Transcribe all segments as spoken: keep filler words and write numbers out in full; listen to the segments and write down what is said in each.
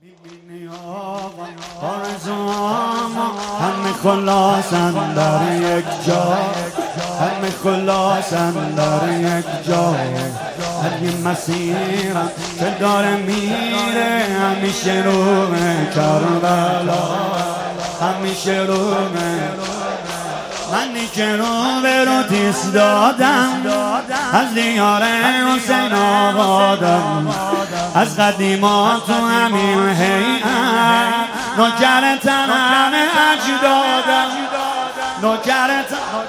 میبینی آقا آرزوامو همه خلاصن در یک جا، همه خلاصن در یک جا. هر یه مسیرم که داره میره همیشه رومه کربلا، همیشه رومه. منی که رو به رو تیس دادم از دیار حسین آبادم، از قدیما تو همین هیئت نوکر تنم اجدادم، نوکر تنم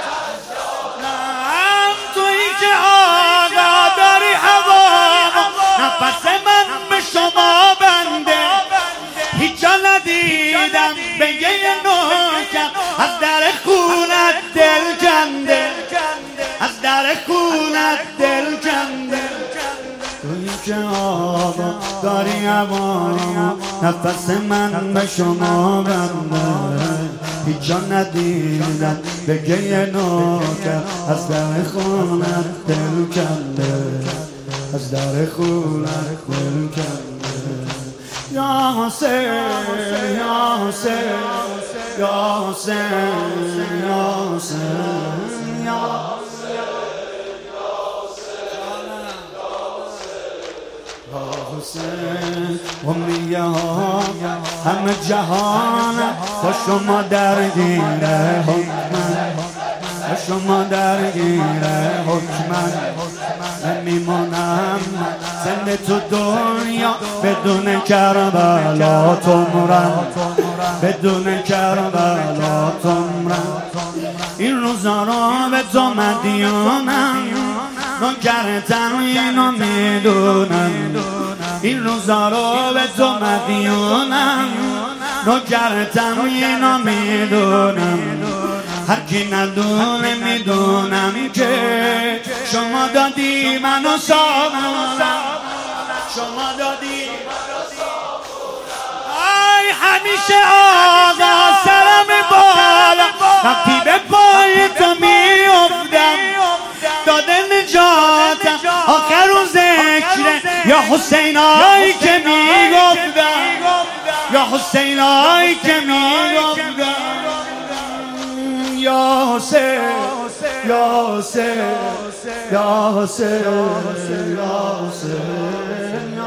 تویی که آقا داری هوا، نفس من به شما بنده. هیچ جا ندیدم بگه یه نوکر از در خونت دل کنده، از در خونت دل کنده. تویی که آقا داری هوا، نفس من به شما بنده. هیچ جا ندیدم بگه یه نوکر از در خونت دل کنده، از در خونت دل کنده. یا حسین یا حسین یا حسین یا حسین یا حسین. امیه ها همه جهان با شما درگیره حکمن، با شما درگیره حکمن. نمیمونم زنده تو دنیا بدون کربلا تمرم، بدون کربلا تمرم. این روزا رو به تو مدیونم، نوکرتم اینو میدونم. این روزا رو به تو مدیونم، نوکرتم اینو میدونم. هر کی ندونه میدونم که شما دادی منو سامونم، شما دادی منو سامونم. آی همیشه آقا سرم بالا، وقتی به پای تو میافتم داده نجاتم. آخر و ذکره یا حسین آی که میگفتم، یا حسین آی که میگفتم. یا حسین یا حسین یا حسین یا حسین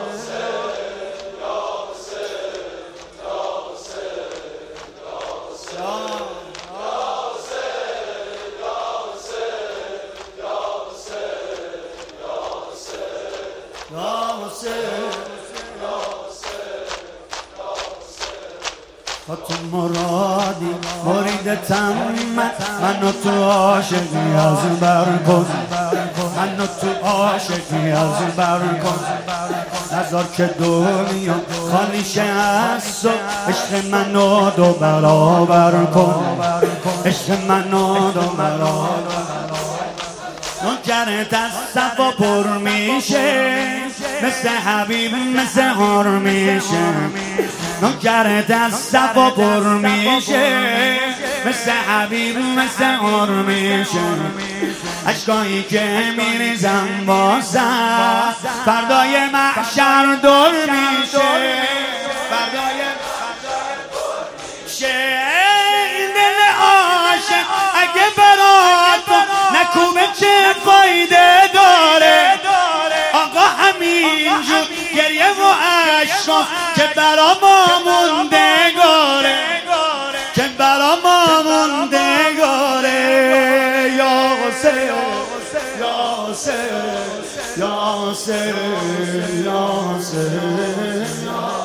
تو مرادی مریدتم، منو تو عاشقی از بر کن، منو تو عاشقی از بر کن. نذار که دنیا خالی شه از تو، عشق منو دو برابر کن، عشق منو دو برابر. نوکرت از صفا پر میشه مثل حبیب مثل هار میشه. نوکرت از صفا پر میشه مثل حبیب مثل هار میشه. اشکایی که میریزم واسه فردای محشر دور میشه، فردای شه. این دل عاشق اگه برات نکوبه چه فایده داره؟ آقا همینجور گریه و عشقا که برا ما موندگاره، که برا ما موندگاره. یا حسین یا حسین یا حسین یا حسین.